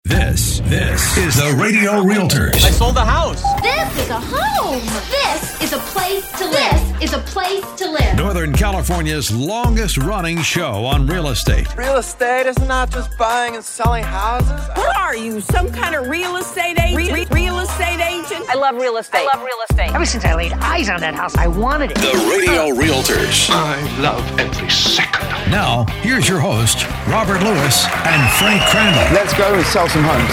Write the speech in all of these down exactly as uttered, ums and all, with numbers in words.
This, this is the Radio Realtors. I sold the house. This is a home. This is a place to live. This is a place to live. Northern California's longest running show on real estate. Real estate is not just buying and selling houses. What are you, some kind of real estate agent? Re- re- real estate agent? I love real estate. I love real estate. Ever since I laid eyes on that house, I wanted it. The Radio Realtors. I love every second. Now, here's your host, Robert Lewis and Frank Crandall. Let's go and sell some homes.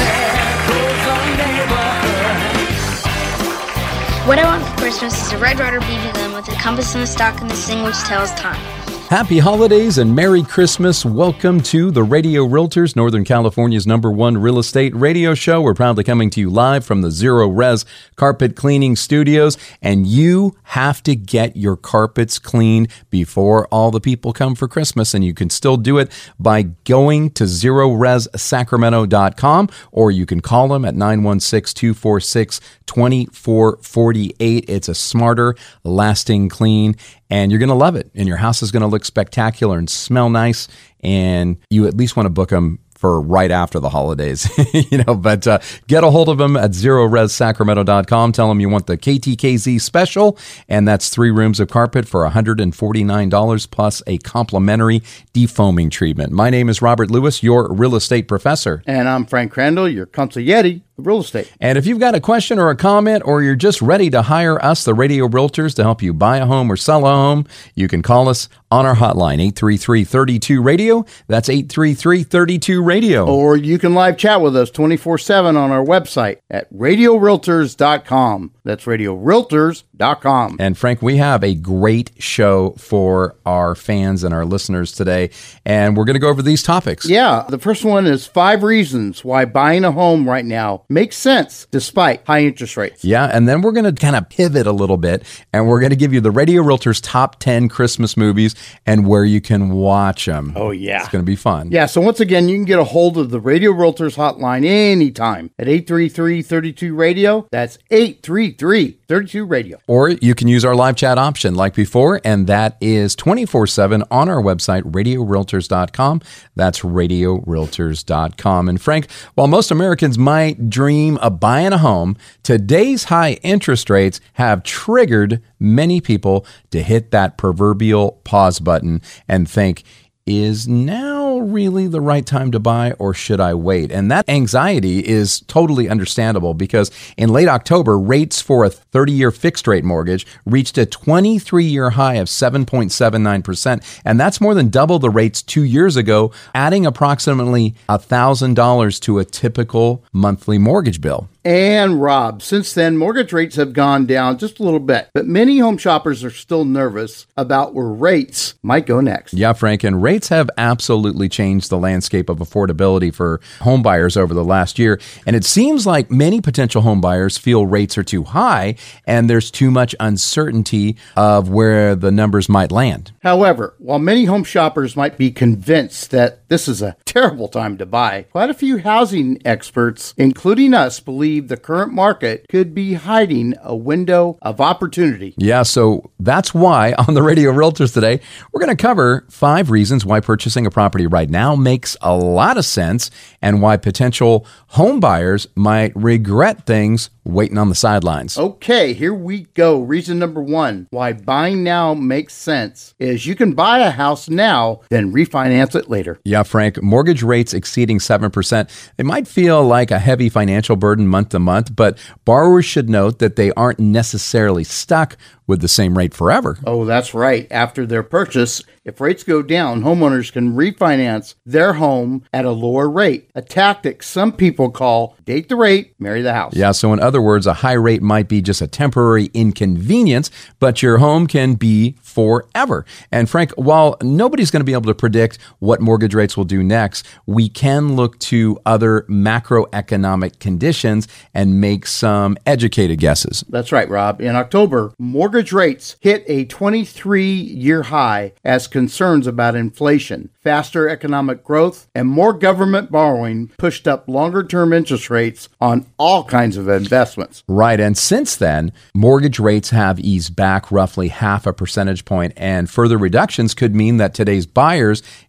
What I want for Christmas is a Red Ryder B B gun with a compass and a stock and this thing which tells time. Happy holidays and Merry Christmas. Welcome to the Radio Realtors, Northern California's number one real estate radio show. We're proudly coming to you live from the Zero Res Carpet Cleaning Studios. And you have to get your carpets cleaned before all the people come for Christmas. And you can still do it by going to zero res sacramento dot com, or you can call them at nine one six, two four six, two four four eight. It's a smarter, lasting clean, and you're going to love it. And your house is going to look spectacular and smell nice. And you at least want to book them for right after the holidays, you know, but uh, get a hold of them at zero res sacramento dot com. Tell them you want the K T K Z special, and that's three rooms of carpet for one hundred forty-nine dollars plus a complimentary defoaming treatment. My name is Robert Lewis, your real estate professor. And I'm Frank Crandall, your consigliere of real estate. And if you've got a question or a comment, or you're just ready to hire us, the Radio Realtors, to help you buy a home or sell a home, you can call us on our hotline, eight three three, three two, radio. That's eight three three, three two, radio. Or you can live chat with us twenty-four seven on our website at radio realtors dot com. That's radio realtors dot com. And Frank, we have a great show for our fans and our listeners today, and we're going to go over these topics. Yeah, the first one is five reasons why buying a home right now makes sense despite high interest rates. Yeah, and then we're going to kind of pivot a little bit, and we're going to give you the Radio Realtors top ten Christmas movies and where you can watch them. Oh, yeah. It's going to be fun. Yeah, so once again, you can get a hold of the Radio Realtors hotline anytime at eight three three, three two, radio. That's eight three three, three two, radio. Or you can use our live chat option like before, and that is twenty-four seven on our website, radio realtors dot com. That's radio realtors dot com. And Frank, while most Americans might dream of buying a home, today's high interest rates have triggered many people to hit that proverbial pause button and think, is now really the right time to buy, or should I wait? And that anxiety is totally understandable, because in late October, rates for a thirty-year fixed rate mortgage reached a twenty-three-year high of seven point seven nine percent. And that's more than double the rates two years ago, adding approximately one thousand dollars to a typical monthly mortgage bill. And Rob, since then, mortgage rates have gone down just a little bit, but many home shoppers are still nervous about where rates might go next. Yeah, Frank, and rates have absolutely changed the landscape of affordability for home buyers over the last year. And it seems like many potential home buyers feel rates are too high and there's too much uncertainty of where the numbers might land. However, while many home shoppers might be convinced that this is a terrible time to buy, quite a few housing experts, including us, believe the current market could be hiding a window of opportunity. Yeah, so that's why on the Radio Realtors today, we're going to cover five reasons why purchasing a property right now makes a lot of sense, and why potential home buyers might regret things waiting on the sidelines. Okay, here we go. Reason number one why buying now makes sense is you can buy a house now, then refinance it later. Yeah, Frank, mortgage rates exceeding seven percent, they might feel like a heavy financial burden month to month, but borrowers should note that they aren't necessarily stuck with the same rate forever. Oh, that's right. After their purchase, if rates go down, homeowners can refinance their home at a lower rate, a tactic some people call date the rate, marry the house. Yeah, so in other words, a high rate might be just a temporary inconvenience, but your home can be forever. And Frank, while nobody's going to be able to predict what mortgage rates will do next, we can look to other macroeconomic conditions and make some educated guesses. That's right, Rob. In October, mortgage rates hit a twenty-three-year high as concerns about inflation, faster economic growth, and more government borrowing pushed up longer-term interest rates on all kinds of investments. Right, and since then, mortgage rates have eased back roughly half a percentage point, and further reductions could mean that today's buyers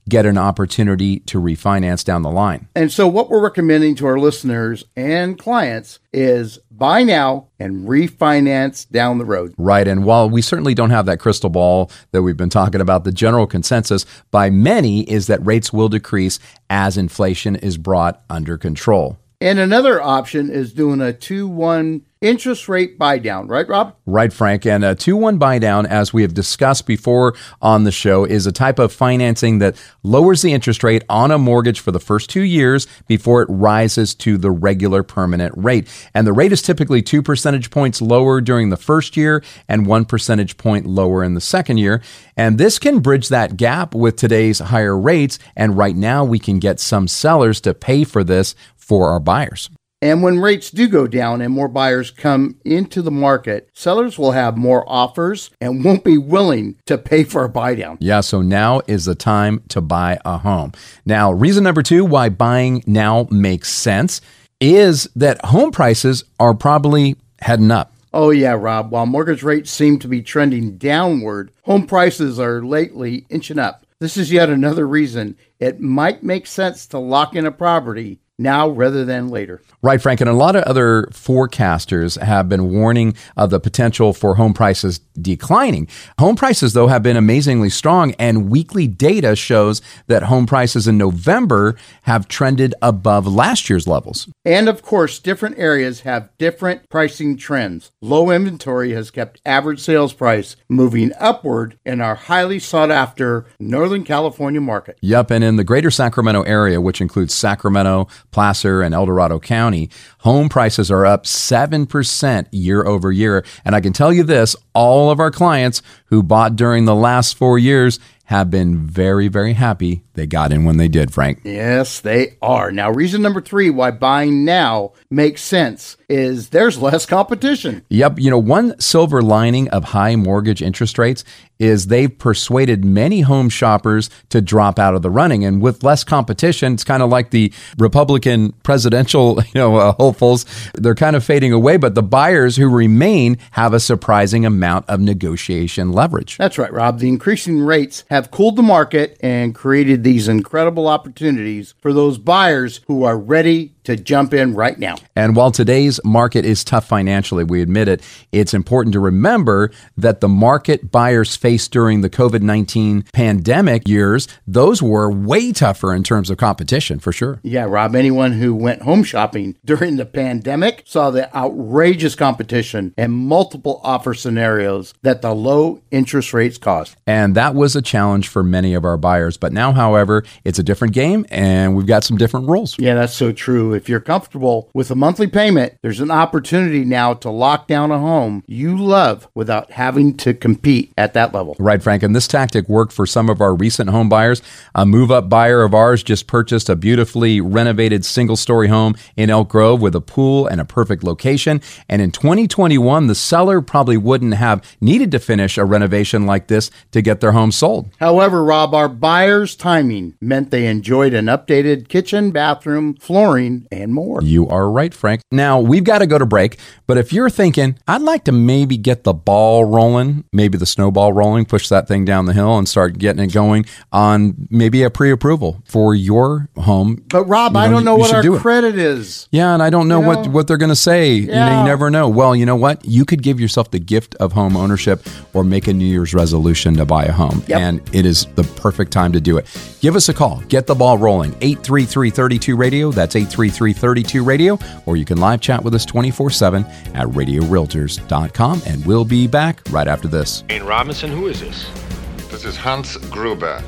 get an opportunity to refinance down the line. And so what we're recommending to our listeners and clients is buy now and refinance down the road. Right. And while we certainly don't have that crystal ball that we've been talking about, the general consensus by many is that rates will decrease as inflation is brought under control. And another option is doing a two one interest rate buy down, right, Rob? Right, Frank. And a two one buy down, as we have discussed before on the show, is a type of financing that lowers the interest rate on a mortgage for the first two years before it rises to the regular permanent rate. And the rate is typically two percentage points lower during the first year and one percentage point lower in the second year. And this can bridge that gap with today's higher rates. And right now we can get some sellers to pay for this for our buyers. And when rates do go down and more buyers come into the market, sellers will have more offers and won't be willing to pay for a buy down. Yeah, so now is the time to buy a home. Now, reason number two why buying now makes sense is that home prices are probably heading up. Oh yeah, Rob. While mortgage rates seem to be trending downward, home prices are lately inching up. This is yet another reason it might make sense to lock in a property now rather than later. Right, Frank. And a lot of other forecasters have been warning of the potential for home prices declining. Home prices, though, have been amazingly strong, and weekly data shows that home prices in November have trended above last year's levels. And of course, different areas have different pricing trends. Low inventory has kept average sales price moving upward in our highly sought after Northern California market. Yep. And in the greater Sacramento area, which includes Sacramento, Placer, and El Dorado County, home prices are up seven percent year over year. And I can tell you this, all of our clients who bought during the last four years have been very, very happy they got in when they did, Frank. Yes, they are. Now, reason number three why buying now makes sense is there's less competition. Yep. You know, one silver lining of high mortgage interest rates is they've persuaded many home shoppers to drop out of the running. And with less competition, it's kind of like the Republican presidential, you know, uh, hopefuls. They're kind of fading away, but the buyers who remain have a surprising amount of negotiation leverage. That's right, Rob. The increasing rates have cooled the market and created these incredible opportunities for those buyers who are ready to jump in right now. And while today's market is tough financially, we admit it, it's important to remember that the market buyers faced during the covid nineteen pandemic years, those were way tougher in terms of competition, for sure. Yeah, Rob, anyone who went home shopping during the pandemic saw the outrageous competition and multiple offer scenarios that the low interest rates caused. And that was a challenge for many of our buyers. But now, however, it's a different game and we've got some different rules. Yeah, that's so true. If you're comfortable with a monthly payment, there's an opportunity now to lock down a home you love without having to compete at that level. Right, Frank. And this tactic worked for some of our recent home buyers. A move-up buyer of ours just purchased a beautifully renovated single-story home in Elk Grove with a pool and a perfect location. And in twenty twenty-one, the seller probably wouldn't have needed to finish a renovation like this to get their home sold. However, Rob, our buyers' timing meant they enjoyed an updated kitchen, bathroom, flooring, and more. You are right, Frank. Now, we've got to go to break, but if you're thinking, I'd like to maybe get the ball rolling, maybe the snowball rolling, push that thing down the hill and start getting it going on maybe a pre-approval for your home. But Rob, you know, I don't know what our do credit it. is. Yeah, and I don't know, you know what, what they're going to say. Yeah. You know, you never know. Well, you know what? You could give yourself the gift of home ownership or make a New Year's resolution to buy a home. Yep. And it is the perfect time to do it. Give us a call. Get the ball rolling. eight three three, three two radio. That's eight three three, three two radio. Or you can live chat with us twenty-four seven at radio realtors dot com. And we'll be back right after this. Jane Robinson, who is this? This is Hans Gruber.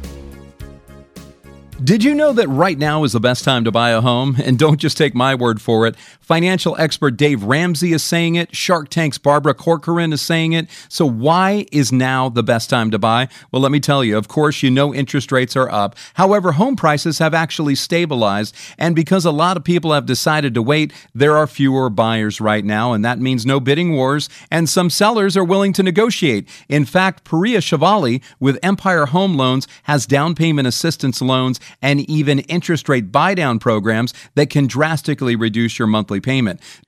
Did you know that right now is the best time to buy a home? And don't just take my word for it. Financial expert Dave Ramsey is saying it. Shark Tank's Barbara Corcoran is saying it. So why is now the best time to buy? Well, let me tell you. Of course, you know interest rates are up. However, home prices have actually stabilized. And because a lot of people have decided to wait, there are fewer buyers right now. And that means no bidding wars. And some sellers are willing to negotiate. In fact, Priya Shivali with Empire Home Loans has down payment assistance loans and even interest rate buy-down programs that can drastically reduce your monthly payment.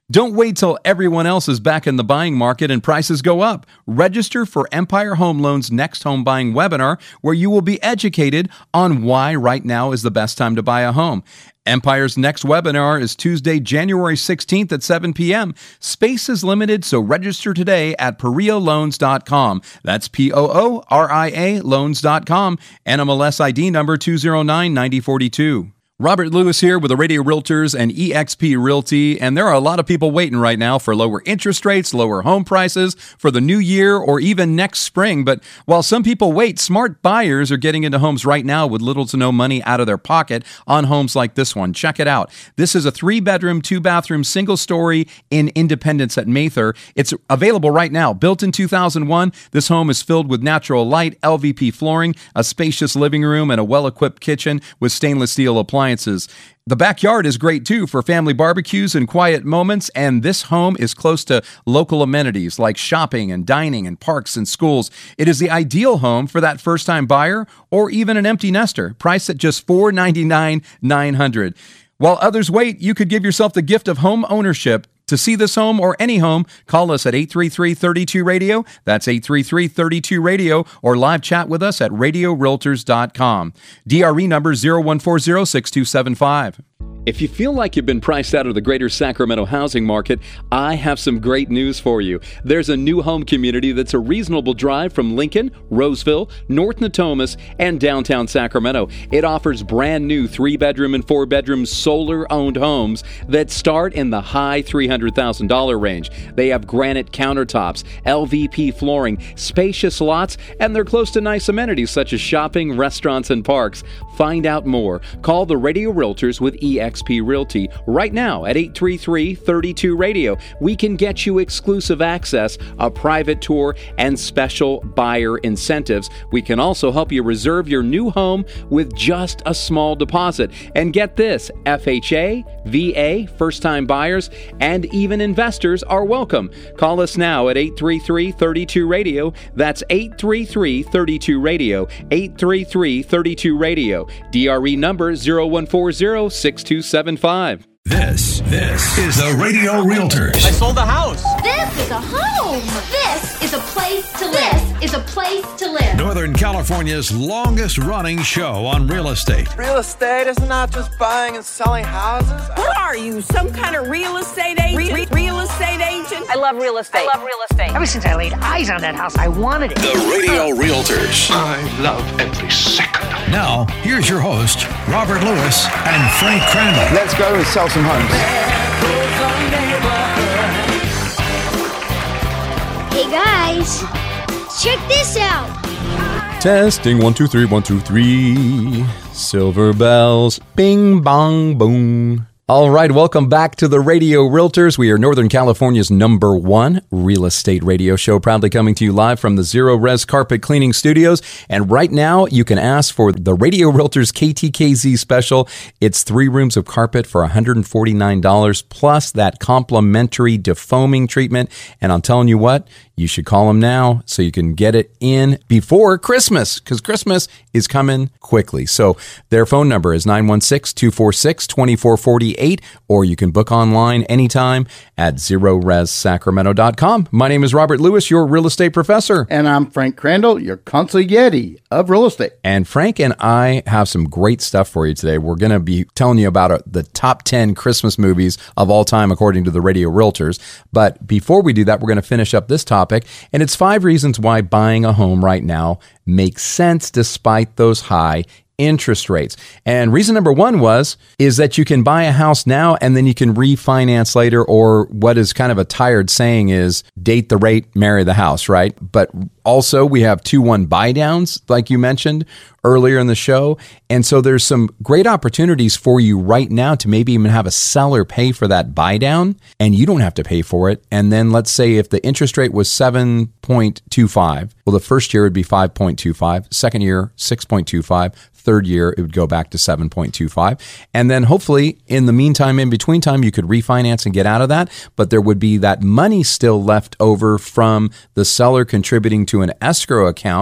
Don't wait till everyone else is back in the buying market and prices go up. Register for Empire Home Loans' next home buying webinar, where you will be educated on why right now is the best time to buy a home. Empire's next webinar is Tuesday, January sixteenth at seven p.m. Space is limited, so register today at Poria Loans dot com. That's P O O R I A Loans dot com. N M L S I D number two zero nine nine zero four two. Robert Lewis here with the Radio Realtors and E X P Realty, and there are a lot of people waiting right now for lower interest rates, lower home prices for the new year or even next spring. But while some people wait, smart buyers are getting into homes right now with little to no money out of their pocket on homes like this one. Check it out. This is a three-bedroom, two-bathroom, single-story in Independence at Mather. It's available right now. Built in two thousand one, this home is filled with natural light, L V P flooring, a spacious living room, and a well-equipped kitchen with stainless steel appliances. The backyard is great too for family barbecues and quiet moments, and this home is close to local amenities like shopping and dining and parks and schools. It is the ideal home for that first-time buyer or even an empty nester, priced at just four hundred ninety-nine thousand nine hundred dollars. While others wait, you could give yourself the gift of home ownership. To see this home or any home, call us at eight three three, three two, radio. That's eight three three, three two, radio, or live chat with us at radio realtors dot com. D R E number zero one four zero, six two seven five. If you feel like you've been priced out of the greater Sacramento housing market, I have some great news for you. There's a new home community that's a reasonable drive from Lincoln, Roseville, North Natomas, and downtown Sacramento. It offers brand new three-bedroom and four-bedroom solar-owned homes that start in the high three hundred thousand dollars range. They have granite countertops, L V P flooring, spacious lots, and they're close to nice amenities such as shopping, restaurants, and parks. Find out more. Call the Radio Realtors with E X P Realty right now at eight three three, three two, radio. We can get you exclusive access, a private tour, and special buyer incentives. We can also help you reserve your new home with just a small deposit. And get this, F H A, V A, first-time buyers, and even investors are welcome. Call us now at eight three three, three two, radio. That's eight three three, three two, radio. eight three three, three two, radio. D R E number zero one four zero, six two seven five. This, this is the Radio Realtors. I sold the house. This is a home. This is a place to live. This is a place to live. Northern California's longest running show on real estate. Real estate is not just buying and selling houses. What are you, some kind of real estate agent? Re- real estate agent? I love real estate. I love real estate. Ever since I laid eyes on that house, I wanted it. The Radio Realtors. I love every second. Now, here's your host, Robert Lewis and Frank Crandall. Let's go and sell some homes. Hey guys, check this out. Testing one, two, three, one, two, three. Silver bells, bing, bong, boom. All right, welcome back to the Radio Realtors. We are Northern California's number one real estate radio show, proudly coming to you live from the Zero Res Carpet Cleaning Studios. And right now, you can ask for the Radio Realtors K T K Z special. It's three rooms of carpet for one hundred forty-nine dollars, plus that complimentary defoaming treatment. And I'm telling you what, you should call them now so you can get it in before Christmas, because Christmas is coming quickly. So their phone number is nine one six, two four six, two four four eight, or you can book online anytime at zero res sacramento dot com. My name is Robert Lewis, your real estate professor. And I'm Frank Crandall, your consigliere of real estate. And Frank and I have some great stuff for you today. We're going to be telling you about uh, the top ten Christmas movies of all time, according to the Radio Realtors. But before we do that, we're going to finish up this topic. And it's five reasons why buying a home right now makes sense despite those high interest rates. And reason number one was, is that you can buy a house now and then you can refinance later, or what is kind of a tired saying is date the rate, marry the house, right? But also we have two one buy downs, like you mentioned earlier in the show. And so there's some great opportunities for you right now to maybe even have a seller pay for that buy down and you don't have to pay for it. And then let's say if the interest rate was seven point two five, well, the first year would be five point two five, second year, six point two five, third year, it would go back to seven point two five. And then hopefully in the meantime, in between time, you could refinance and get out of that. But there would be that money still left over from the seller contributing to an escrow account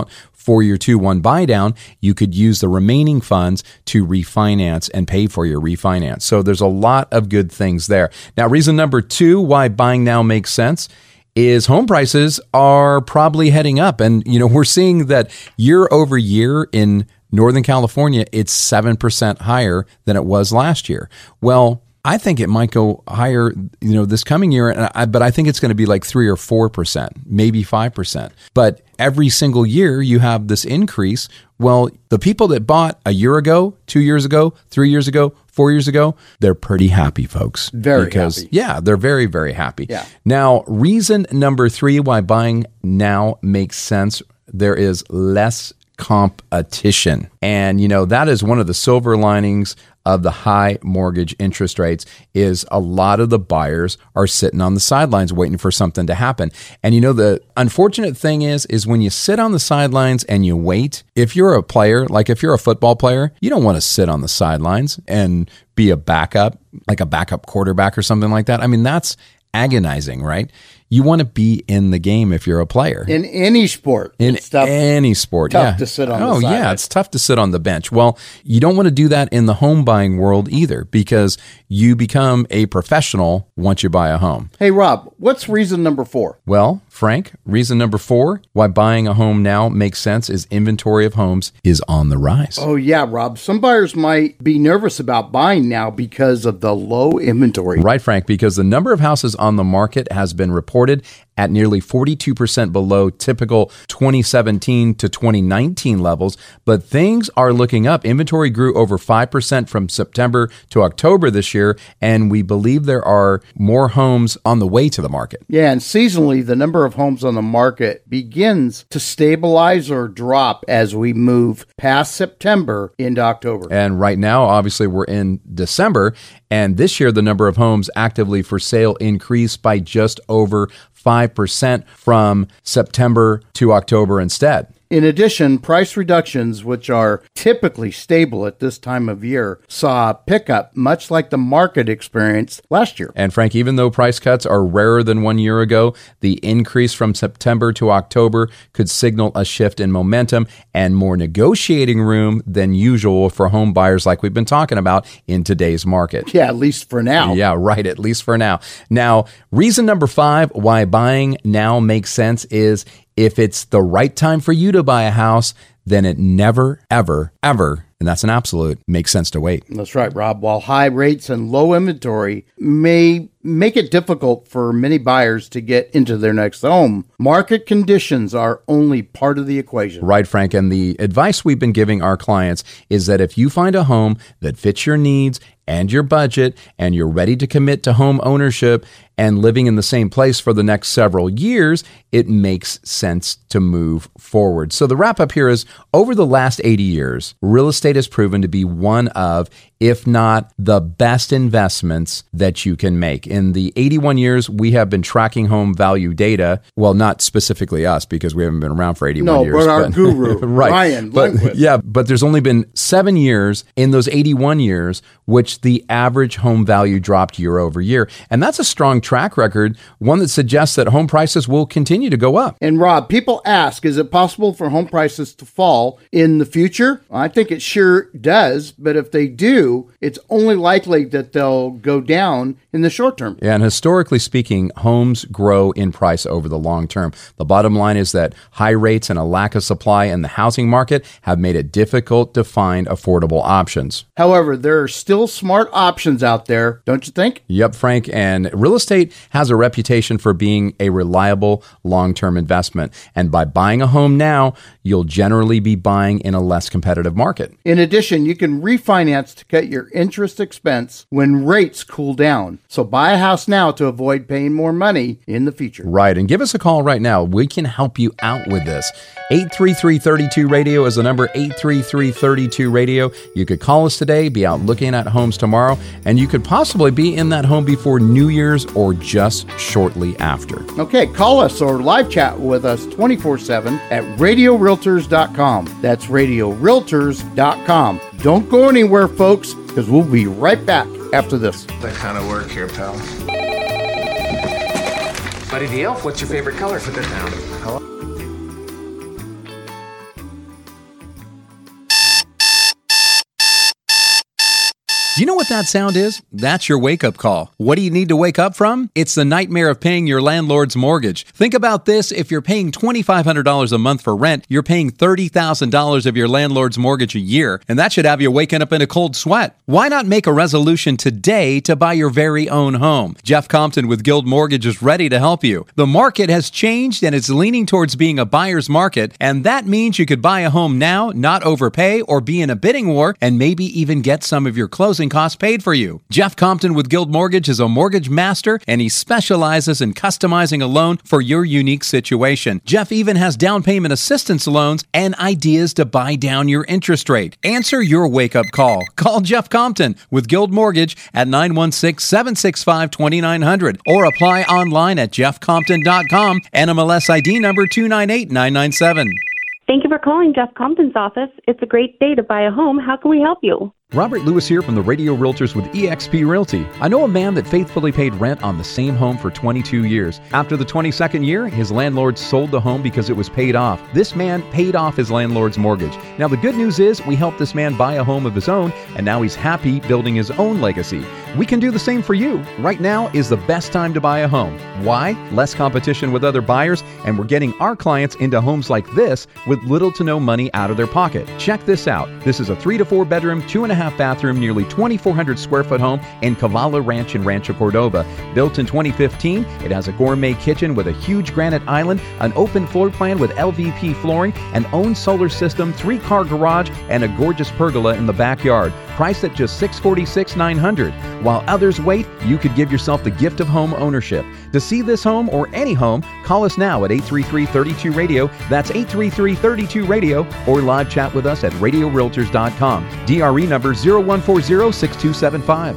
for your two one buy down, you could use the remaining funds to refinance and pay for your refinance. So there's a lot of good things there. Now, reason number two why buying now makes sense is home prices are probably heading up. And, you know, we're seeing that year over year in Northern California, it's seven percent higher than it was last year. Well, I think it might go higher, you know, this coming year, and I, but I think it's going to be like three or four percent, maybe five percent. But every single year you have this increase. Well, the people that bought a year ago, two years ago, three years ago, four years ago, they're pretty happy, folks. Very because, happy. Yeah, they're very, very happy. Yeah. Now, reason number three why buying now makes sense, there is less competition. And, you know, that is one of the silver linings of the high mortgage interest rates is a lot of the buyers are sitting on the sidelines waiting for something to happen. And, you know, the unfortunate thing is, is when you sit on the sidelines and you wait, if you're a player, like if you're a football player, you don't want to sit on the sidelines and be a backup, like a backup quarterback or something like that. I mean, that's agonizing, right? You want to be in the game if you're a player. In any sport. In it's tough, any sport. tough yeah. to sit on oh, the side. yeah, it's tough to sit on the bench. Well, you don't want to do that in the home buying world either because you become a professional once you buy a home. Hey, Rob, what's reason number four? Well, Frank, reason number four why buying a home now makes sense is inventory of homes is on the rise. Oh, yeah, Rob. Some buyers might be nervous about buying now because of the low inventory. Right, Frank, because the number of houses on the market has been reported at nearly forty-two percent below typical twenty seventeen to twenty nineteen levels, but things are looking up. Inventory grew over five percent from September to October this year, and we believe there are more homes on the way to the market. Yeah, and seasonally, the number of homes on the market begins to stabilize or drop as we move past September into October. And right now, obviously, we're in December, and this year, the number of homes actively for sale increased by just over five percent from September to October instead. In addition, price reductions, which are typically stable at this time of year, saw a pickup much like the market experienced last year. And Frank, even though price cuts are rarer than one year ago, the increase from September to October could signal a shift in momentum and more negotiating room than usual for home buyers like we've been talking about in today's market. Yeah, at least for now. Yeah, right, at least for now. Now, reason number five why buying now makes sense is if it's the right time for you to buy a house, then it never, ever, ever, and that's an absolute, makes sense to wait. That's right, Rob. While high rates and low inventory may make it difficult for many buyers to get into their next home, market conditions are only part of the equation. Right, Frank. And the advice we've been giving our clients is that if you find a home that fits your needs and your budget, and you're ready to commit to home ownership and living in the same place for the next several years, it makes sense to move forward. So the wrap up here is, over the last eighty years, real estate has proven to be one of, if not the best investments that you can make. In the eighty-one years, we have been tracking home value data. Well, not specifically us, because we haven't been around for eighty-one no, years. No, but our guru, right. Ryan but, Lundquist. Yeah, but there's only been seven years in those eighty-one years, which the average home value dropped year over year. And that's a strong track record, one that suggests that home prices will continue to go up. And Rob, people ask, is it possible for home prices to fall in the future? I think it sure does, but if they do, it's only likely that they'll go down in the short term. And historically speaking, homes grow in price over the long term. The bottom line is that high rates and a lack of supply in the housing market have made it difficult to find affordable options. However, there are still smart options out there, don't you think? Yep, Frank. And real estate has a reputation for being a reliable long-term investment. And by buying a home now, you'll generally be buying in a less competitive market. In addition, you can refinance to cut your interest expense when rates cool down. So buy a house now to avoid paying more money in the future. Right. And give us a call right now. We can help you out with this. eight three three, three two, radio is the number, eight three three, three two, radio. You could call us today, be out looking at homes tomorrow, and you could possibly be in that home before New Year's or just shortly after. Okay, call us or live chat with us twenty-four seven at radio realtors dot com. That's radio realtors dot com. Don't go anywhere, folks, because we'll be right back after this. That kind of work here, pal. Buddy the Elf, what's your favorite color for the town? Do you know what that sound is? That's your wake-up call. What do you need to wake up from? It's the nightmare of paying your landlord's mortgage. Think about this. If you're paying two thousand five hundred dollars a month for rent, you're paying thirty thousand dollars of your landlord's mortgage a year, and that should have you waking up in a cold sweat. Why not make a resolution today to buy your very own home? Jeff Compton with Guild Mortgage is ready to help you. The market has changed and it's leaning towards being a buyer's market, and that means you could buy a home now, not overpay, or be in a bidding war, and maybe even get some of your closing costs paid for you. Jeff Compton with Guild Mortgage is a mortgage master, and he specializes in customizing a loan for your unique situation. Jeff even has down payment assistance loans and ideas to buy down your interest rate. Answer your wake-up call. Call Jeff Compton with Guild Mortgage at nine one six, seven six five, two nine zero zero or apply online at jeff compton dot com, N M L S I D number two nine eight nine nine seven. Thank you for calling Jeff Compton's office. It's a great day to buy a home. How can we help you? Robert Lewis here from the Radio Realtors with E X P Realty. I know a man that faithfully paid rent on the same home for twenty-two years. After the twenty-second year, his landlord sold the home because it was paid off. This man paid off his landlord's mortgage. Now, the good news is we helped this man buy a home of his own, and now he's happy building his own legacy. We can do the same for you. Right now is the best time to buy a home. Why? Less competition with other buyers, and we're getting our clients into homes like this with little to no money out of their pocket. Check this out. This is a three to four bedroom, two and a half bathroom, nearly twenty-four hundred square foot home in Cavala Ranch in Rancho Cordova. Built in twenty fifteen, it has a gourmet kitchen with a huge granite island, an open floor plan with L V P flooring, an own solar system, three-car garage, and a gorgeous pergola in the backyard. Priced at just six hundred forty-six thousand nine hundred dollars. While others wait, you could give yourself the gift of home ownership. To see this home or any home, call us now at eight three three, three two, radio. That's eight three three, three two, radio, or live chat with us at radio realtors dot com. D R E number zero one four zero, six two seven five.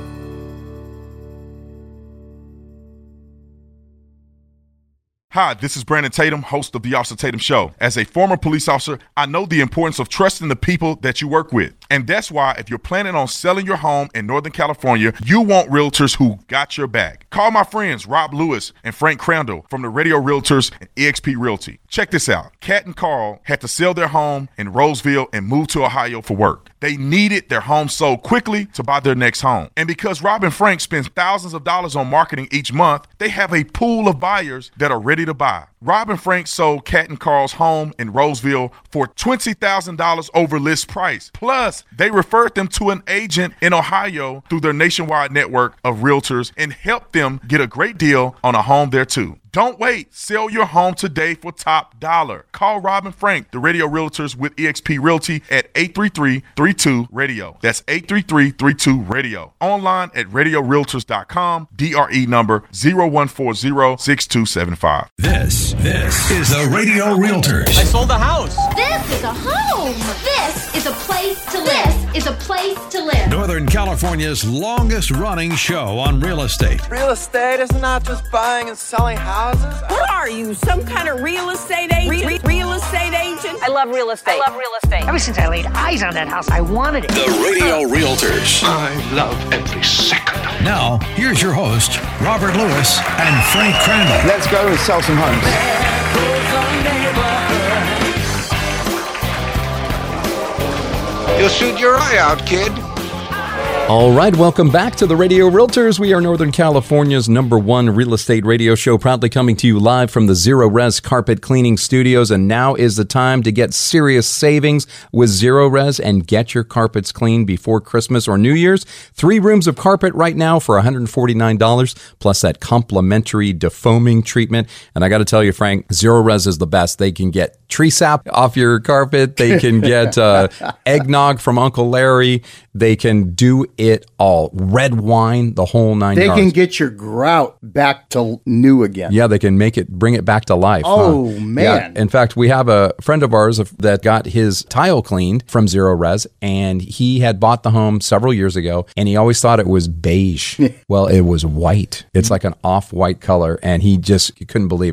Hi, this is Brandon Tatum, host of The Officer Tatum Show. As a former police officer, I know the importance of trusting the people that you work with. And that's why if you're planning on selling your home in Northern California, you want realtors who got your back. Call my friends Rob Lewis and Frank Crandall from the Radio Realtors and E X P Realty. Check this out. Kat and Carl had to sell their home in Roseville and move to Ohio for work. They needed their home sold quickly to buy their next home. And because Rob and Frank spend thousands of dollars on marketing each month, they have a pool of buyers that are ready to buy. Rob and Frank sold Kat and Carl's home in Roseville for twenty thousand dollars over list price. Plus, they referred them to an agent in Ohio through their nationwide network of realtors and helped them get a great deal on a home there too. Don't wait. Sell your home today for top dollar. Call Rob and Frank, the Radio Realtors with E X P Realty at eight three three, three two, radio. That's eight three three, three two, radio. Online at radio realtors dot com. D R E number zero one four zero, six two seven five. This, this is the Radio Realtors. I sold the house. This is a home. This is a place to live. This is a place to live. Northern California's longest running show on real estate. Real estate is not just buying and selling houses. What are you, some kind of real estate agent? Re- re- real estate agent? I love real estate. I love real estate. Ever since I laid eyes on that house, I wanted it. The Radio Realtors. I love every second. Now, here's your host, Robert Lewis and Frank Crandall. Let's go and sell some homes. You'll shoot your eye out, kid. All right, welcome back to the Radio Realtors. We are Northern California's number one real estate radio show, proudly coming to you live from the Zero Res Carpet Cleaning Studios. And now is the time to get serious savings with Zero Res and get your carpets clean before Christmas or New Year's. Three rooms of carpet right now for one hundred forty-nine dollars, plus that complimentary defoaming treatment. And I got to tell you, Frank, Zero Res is the best. They can get tree sap off your carpet. They can get uh, eggnog from Uncle Larry. They can do it all. Red wine, the whole nine They yards. can get your grout back to new again. Yeah, they can make it, bring it back to life. Oh, huh? man. Yeah. In fact, we have a friend of ours that got his tile cleaned from Zero Res, and he had bought the home several years ago, and he always thought it was beige. Well, it was white. It's like an off-white color, and he just he couldn't believe it. Yep.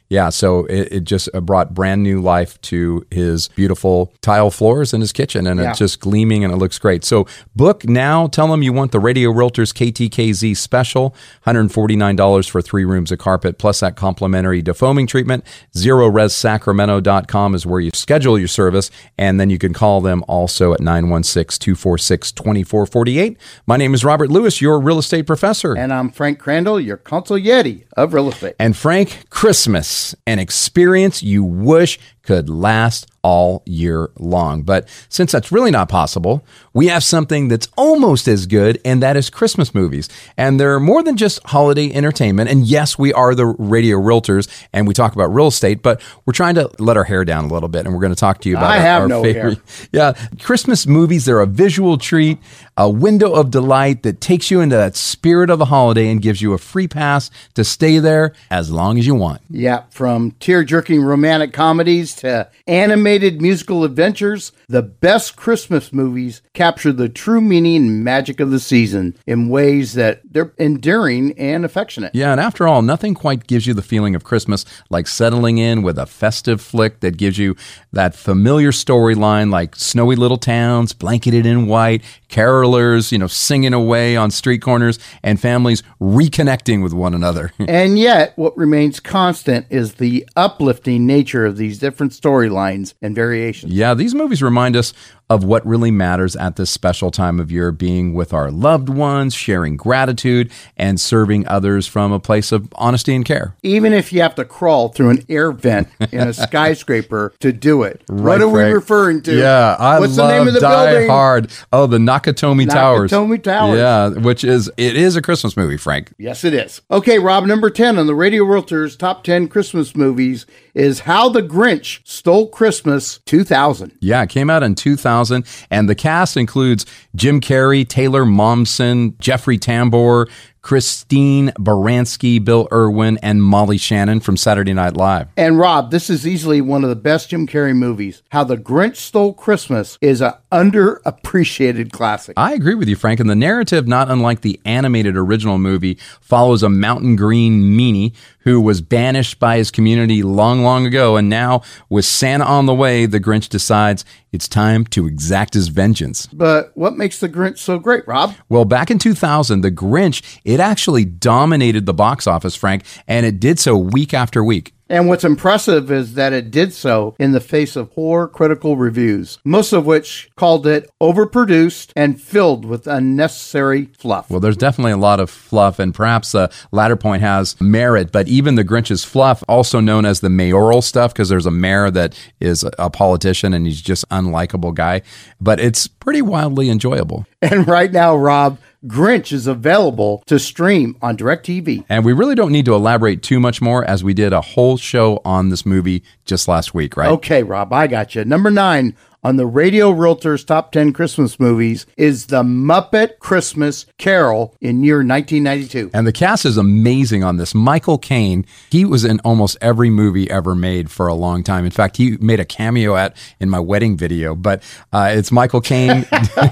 Yeah, so it, it just brought brand new life to his beautiful tile floors in his kitchen, and yeah. it's just gleaming and it looks great. So book now. Tell them you want the Radio Realtors K T K Z special, one hundred forty-nine dollars for three rooms of carpet, plus that complimentary defoaming treatment. zero res sacramento dot com is where you schedule your service, and then you can call them also at nine one six, two four six, two four four eight. My name is Robert Lewis, your real estate professor. And I'm Frank Crandall, your consigliere of real estate. And Frank, Christmas, an experience you wish could last all year long. But since that's really not possible, we have something that's almost as good, and that is Christmas movies. And they're more than just holiday entertainment. And yes, we are the Radio Realtors, and we talk about real estate, but we're trying to let our hair down a little bit, and we're going to talk to you about I our, have our no favorite. Hair. Yeah, Christmas movies, they're a visual treat, a window of delight that takes you into that spirit of the holiday and gives you a free pass to stay there as long as you want. Yeah, from tear-jerking romantic comedies to animated musical adventures, the best Christmas movies capture the true meaning and magic of the season in ways that they're endearing and affectionate. Yeah, and after all, nothing quite gives you the feeling of Christmas like settling in with a festive flick that gives you that familiar storyline like snowy little towns, blanketed in white, carolers, you know, singing away on street corners, and families reconnecting with one another. And yet, what remains constant is the uplifting nature of these different storylines and variations. Yeah, these movies remind us of what really matters at this special time of year, being with our loved ones, sharing gratitude, and serving others from a place of honesty and care. Even if you have to crawl through an air vent in a skyscraper to do it. Right, what are Frank. we referring to? Yeah, I What's love the name of the Die building? Hard. Oh, the Nakatomi Towers. Nakatomi Towers. Yeah, which is, it is a Christmas movie, Frank. Yes, it is. Okay, Rob, number ten on the Radio Realtors Top ten Christmas Movies is How the Grinch Stole Christmas two thousand. Yeah, it came out in two thousand, and the cast includes Jim Carrey, Taylor Momsen, Jeffrey Tambor, Christine Baranski, Bill Irwin, and Molly Shannon from Saturday Night Live. And Rob, this is easily one of the best Jim Carrey movies. How the Grinch Stole Christmas is an underappreciated classic. I agree with you, Frank. And the narrative, not unlike the animated original movie, follows a mountain green meanie who was banished by his community long, long ago. And now, with Santa on the way, the Grinch decides it's time to exact his vengeance. But what makes the Grinch so great, Rob? Well, back in two thousand, the Grinch, it actually dominated the box office, Frank, and it did so week after week. And what's impressive is that it did so in the face of poor critical reviews, most of which called it overproduced and filled with unnecessary fluff. Well, there's definitely a lot of fluff, and perhaps the latter point has merit, but even the Grinch's fluff, also known as the mayoral stuff, because there's a mayor that is a politician and he's just an unlikable guy, but it's pretty wildly enjoyable. And right now, Rob, Grinch is available to stream on DirecTV. And we really don't need to elaborate too much more, as we did a whole show on this movie just last week, right? Okay, Rob, I got you. Number nine on the Radio Realtors Top ten Christmas Movies is The Muppet Christmas Carol in year nineteen ninety-two. And the cast is amazing on this. Michael Caine, he was in almost every movie ever made for a long time. In fact, he made a cameo at in my wedding video. But uh, it's Michael Caine,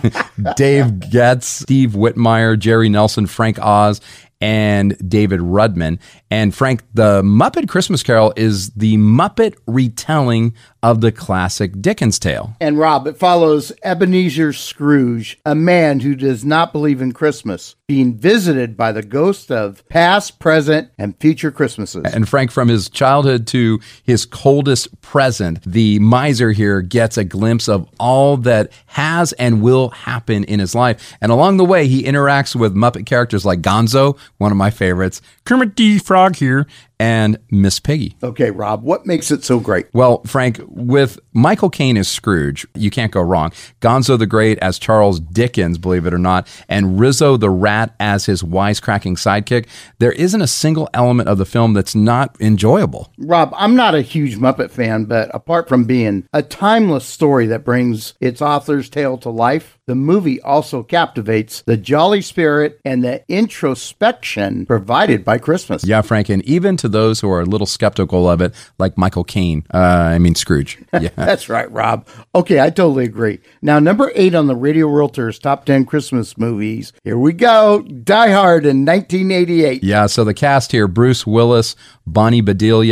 Dave Getz, Steve Whitmire, Jerry Nelson, Frank Oz, and David Rudman. And Frank, the Muppet Christmas Carol is the Muppet retelling of the classic Dickens tale. And Rob, it follows Ebenezer Scrooge, a man who does not believe in Christmas, being visited by the ghost of past, present, and future Christmases. And Frank, from his childhood to his coldest present, the miser here gets a glimpse of all that has and will happen in his life. And along the way, he interacts with Muppet characters like Gonzo, one of my favorites, Kermit the Frog here, and Miss Piggy. Okay, Rob, what makes it so great? Well, Frank, with Michael Caine as Scrooge, you can't go wrong. Gonzo the Great as Charles Dickens, believe it or not, and Rizzo the Rat as his wisecracking sidekick, there isn't a single element of the film that's not enjoyable. Rob, I'm not a huge Muppet fan, but apart from being a timeless story that brings its author's tale to life, the movie also captivates the jolly spirit and the introspection provided by Christmas. Yeah, Frank, and even to those who are a little skeptical of it, like Michael Caine, uh, I mean Scrooge. Yeah. That's right, Rob. Okay, I totally agree. Now, number eight on the Radio Realtors Top ten Christmas Movies. Here we go. Die Hard in nineteen eighty-eight. Yeah, so the cast here, Bruce Willis, Bonnie Bedelia,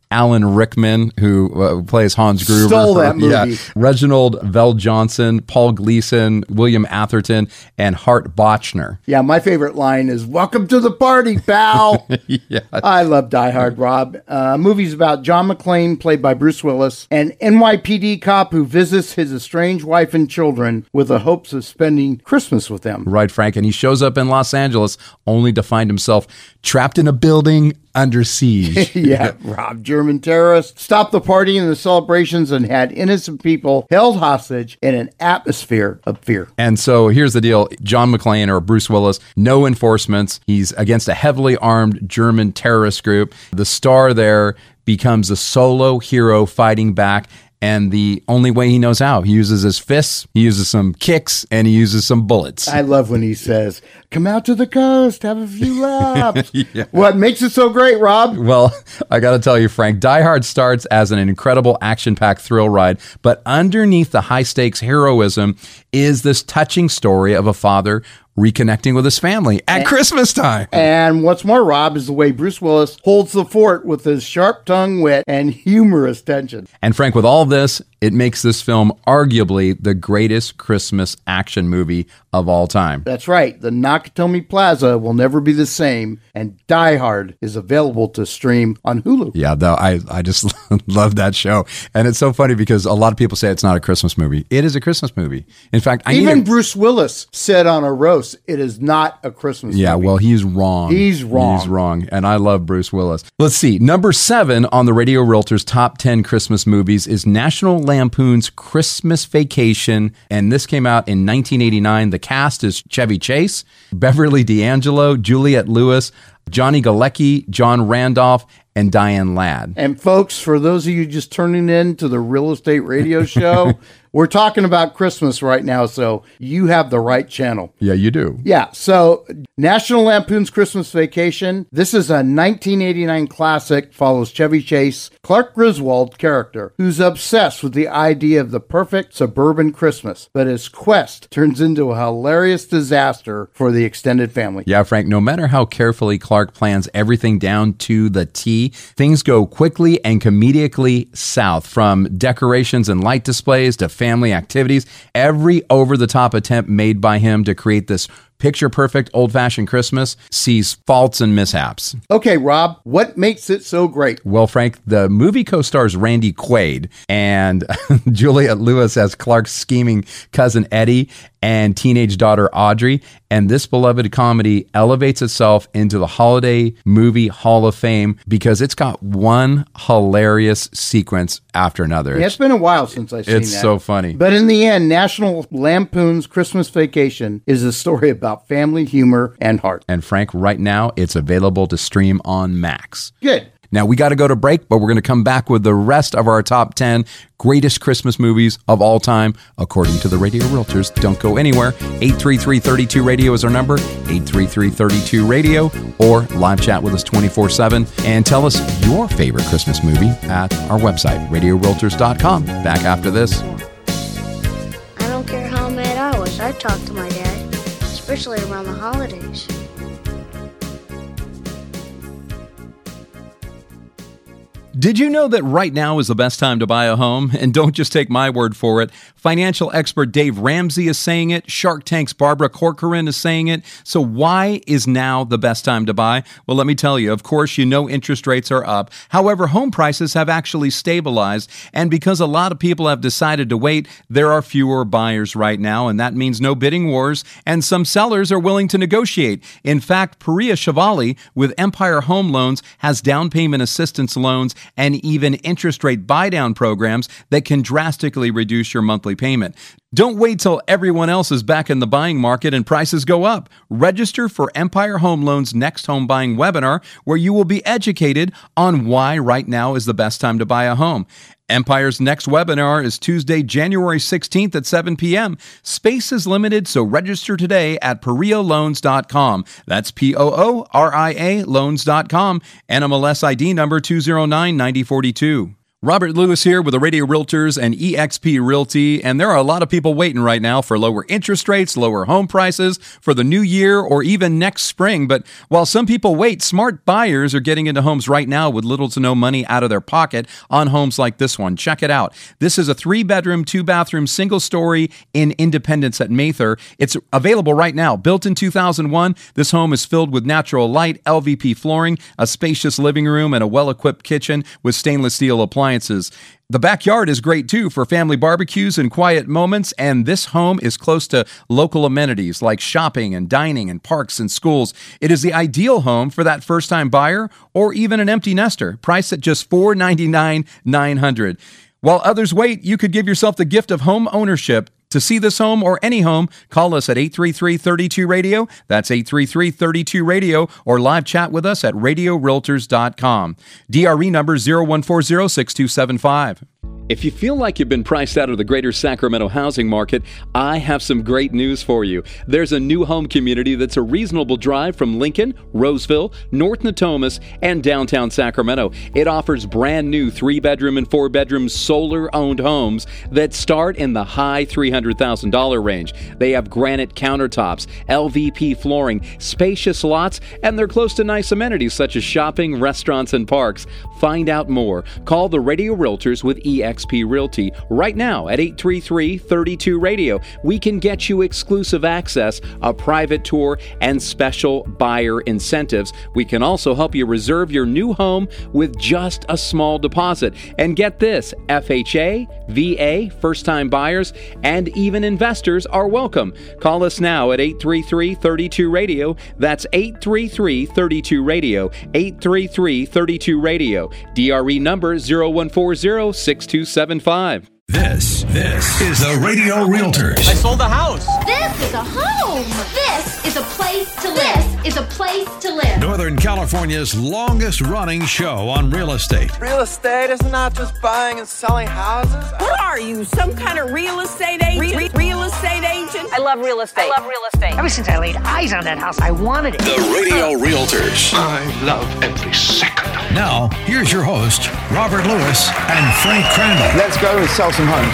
Alan Rickman, who uh, plays Hans Gruber. Stole for, that movie. Yeah, Reginald Vell Johnson, Paul Gleason, William Atherton, and Hart Bochner. Yeah, my favorite line is, "Welcome to the party, pal." Yeah. I love Die Hard, Rob. Uh, movies about John McClane, played by Bruce Willis, an N Y P D cop who visits his estranged wife and children with the hopes of spending Christmas with them. Right, Frank. And he shows up in Los Angeles only to find himself trapped in a building under siege. Yeah, Rob. German terrorists stopped the party and the celebrations and had innocent people held hostage in an atmosphere of fear. And so here's the deal. John McClane, or Bruce Willis, no enforcements. He's against a heavily armed German terrorist group. The star there becomes a solo hero fighting back. And the only way he knows how, he uses his fists, he uses some kicks, and he uses some bullets. I love when he says, "Come out to the coast, have a few laps." Yeah. What makes it so great, Rob? Well, I got to tell you, Frank, Die Hard starts as an incredible action-packed thrill ride, but underneath the high-stakes heroism is this touching story of a father reconnecting with his family at and, Christmas time. And what's more, Rob, is the way Bruce Willis holds the fort with his sharp-tongued wit and humorous tension. And Frank, with all this, it makes this film arguably the greatest Christmas action movie of all time. That's right. The Nakatomi Plaza will never be the same, and Die Hard is available to stream on Hulu. Yeah, though I, I just love that show. And it's so funny because a lot of people say it's not a Christmas movie. It is a Christmas movie. In fact, I even need a, Bruce Willis said on a roast, it is not a Christmas yeah, movie. Yeah, well, he's wrong. He's wrong. He's wrong. And I love Bruce Willis. Let's see. Number seven on the Radio Realtors top ten Christmas movies is National Lampoon's Christmas Vacation. And this came out in nineteen eighty-nine. The cast is Chevy Chase, Beverly D'Angelo, Juliette Lewis, Johnny Galecki, John Randolph, and Diane Ladd. And folks, for those of you just turning in to the Real Estate Radio Show, we're talking about Christmas right now, so you have the right channel. Yeah, you do. Yeah, so National Lampoon's Christmas Vacation. This is a nineteen eighty-nine classic, follows Chevy Chase, Clark Griswold character, who's obsessed with the idea of the perfect suburban Christmas, but his quest turns into a hilarious disaster for the extended family. Yeah, Frank, no matter how carefully Clark plans everything down to the T, things go quickly and comedically south, from decorations and light displays to family activities. Every over-the-top attempt made by him to create this picture-perfect old-fashioned Christmas sees faults and mishaps. Okay, Rob, what makes it so great? Well, Frank, the movie co-stars Randy Quaid and Juliette Lewis as Clark's scheming cousin Eddie and teenage daughter Audrey. And this beloved comedy elevates itself into the holiday movie Hall of Fame because it's got one hilarious sequence after another. Yeah, it's been a while since I've seen it's that. It's so funny. But in the end, National Lampoon's Christmas Vacation is a story about family, humor, and heart. And Frank, right now, it's available to stream on Max. Good. Now, we got to go to break, but we're going to come back with the rest of our top ten greatest Christmas movies of all time, according to the Radio Realtors. Don't go anywhere. eight three three, three two, radio is our number, eight three three, three two, radio, or live chat with us twenty-four seven and tell us your favorite Christmas movie at our website, radio realtors dot com. Back after this. I don't care how mad I was, I'd talk to my dad, especially around the holidays. Did you know that right now is the best time to buy a home? And don't just take my word for it. Financial expert Dave Ramsey is saying it. Shark Tank's Barbara Corcoran is saying it. So why is now the best time to buy? Well, let me tell you. Of course, you know interest rates are up. However, home prices have actually stabilized. And because a lot of people have decided to wait, there are fewer buyers right now. And that means no bidding wars. And some sellers are willing to negotiate. In fact, Priya Shivali with Empire Home Loans has down payment assistance loans and even interest rate buy-down programs that can drastically reduce your monthly payment. Don't wait till everyone else is back in the buying market and prices go up. Register for Empire Home Loans' next home buying webinar, where you will be educated on why right now is the best time to buy a home. Empire's next webinar is Tuesday, January sixteenth at seven p.m. Space is limited, so register today at Poria Loans dot com. That's P O O R I A Loans dot com. N M L S I D number two zero nine, nine zero four two. Robert Lewis here with the Radio Realtors and E X P Realty, and there are a lot of people waiting right now for lower interest rates, lower home prices for the new year or even next spring. But while some people wait, smart buyers are getting into homes right now with little to no money out of their pocket on homes like this one. Check it out. This is a three-bedroom, two-bathroom, single-story in Independence at Mather. It's available right now. Built in two thousand one, this home is filled with natural light, L V P flooring, a spacious living room, and a well-equipped kitchen with stainless steel appliances. The backyard is great too for family barbecues and quiet moments, and this home is close to local amenities like shopping and dining and parks and schools. It is the ideal home for that first-time buyer or even an empty nester, priced at just four hundred ninety-nine thousand nine hundred dollars. While others wait, you could give yourself the gift of home ownership. To see this home or any home, call us at eight three three, three two, radio. That's eight three three, three two, radio, or live chat with us at radio realtors dot com. D R E number zero one four zero, six two seven five. If you feel like you've been priced out of the greater Sacramento housing market, I have some great news for you. There's a new home community that's a reasonable drive from Lincoln, Roseville, North Natomas, and downtown Sacramento. It offers brand new three-bedroom and four-bedroom solar-owned homes that start in the high three hundred thousand dollars range. They have granite countertops, L V P flooring, spacious lots, and they're close to nice amenities such as shopping, restaurants, and parks. Find out more. Call the Radio Realtors with E X P Realty right now at eight three three, three two, radio. We can get you exclusive access, a private tour, and special buyer incentives. We can also help you reserve your new home with just a small deposit. And get this, F H A, V A, first-time buyers, and even investors are welcome. Call us now at eight three three, three two, radio. That's eight three three, three two, radio. eight three three, three two, radio. D R E number zero one four zero, six two seven five. This, this is the Radio Realtors. I sold the house. This is a home. This is a place to live. This is a place to live. Northern California's longest running show on real estate. Real estate is not just buying and selling houses. What are you, some kind of real estate agent? Re- re- real estate agent? I love real estate. I love real estate. Ever since I laid eyes on that house, I wanted it. The Radio Realtors. I love every second. Now, here's your host, Robert Lewis and Frank Crandall. Let's go and sell some homes.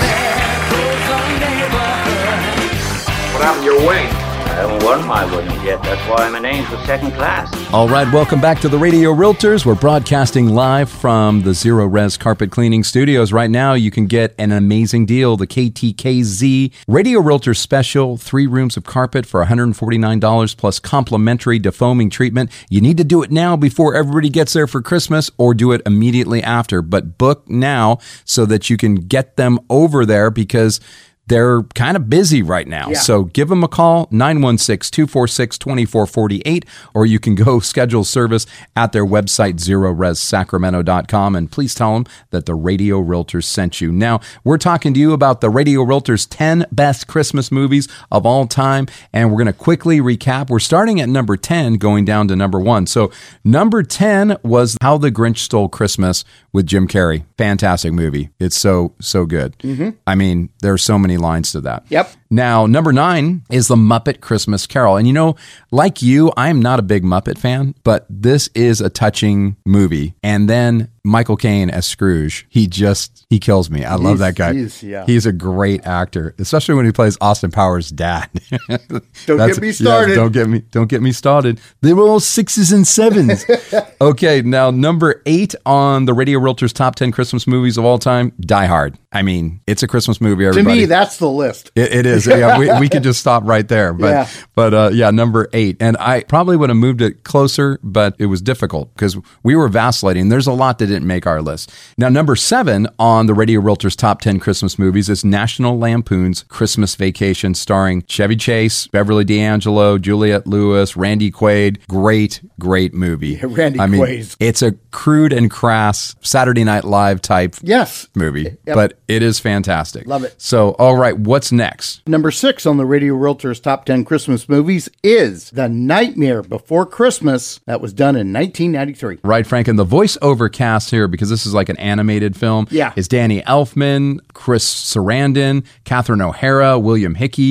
What happened to your wing? I haven't won my wings yet. That's why I'm an angel second class. All right, welcome back to the Radio Realtors. We're broadcasting live from the Zero Res Carpet Cleaning Studios. Right now, you can get an amazing deal, the K T K Z Radio Realtors Special, three rooms of carpet for one hundred forty-nine dollars plus complimentary defoaming treatment. You need to do it now before everybody gets there for Christmas, or do it immediately after. But book now so that you can get them over there, because they're kind of busy right now. Yeah. So give them a call, nine one six, two four six, two four four eight, or you can go schedule service at their website, zero res sacramento dot com, and please tell them that the Radio Realtors sent you. Now, we're talking to you about the Radio Realtors ten best Christmas movies of all time, and we're going to quickly recap. We're starting at number ten, going down to number one. So number ten was How the Grinch Stole Christmas with Jim Carrey. Fantastic movie. It's so, so good. Mm-hmm. I mean, there are so many lines to that. Yep. Now, number nine is The Muppet Christmas Carol. And you know, like you, I'm not a big Muppet fan, but this is a touching movie. And then Michael Caine as Scrooge, he just, he kills me. I love he's, that guy. He's, yeah. he's a great actor, especially when he plays Austin Powers' dad. Don't get me started. Yeah, don't get me, don't get me started. They were all sixes and sevens. Okay, now number eight on the Radio Realtors Top ten Christmas Movies of All Time, Die Hard. I mean, it's a Christmas movie, everybody. To me, that's the list. It, it is. Yeah, we, we could just stop right there. But, yeah. but uh, yeah, number eight. And I probably would have moved it closer, but it was difficult because we were vacillating. There's a lot that didn't make our list. Now, number seven on the Radio Realtors Top ten Christmas Movies is National Lampoon's Christmas Vacation, starring Chevy Chase, Beverly D'Angelo, Juliette Lewis, Randy Quaid. Great, great movie. Yeah, Randy I mean, Quaid. It's a crude and crass Saturday Night Live type yes. movie, yep. but it is fantastic. Love it. So, all right, what's next? Number six on the Radio Realtors Top ten Christmas Movies is The Nightmare Before Christmas. That was done in nineteen ninety-three. Right, Frank. And the voiceover cast here, because this is like an animated film, yeah. is Danny Elfman, Chris Sarandon, Catherine O'Hara, William Hickey,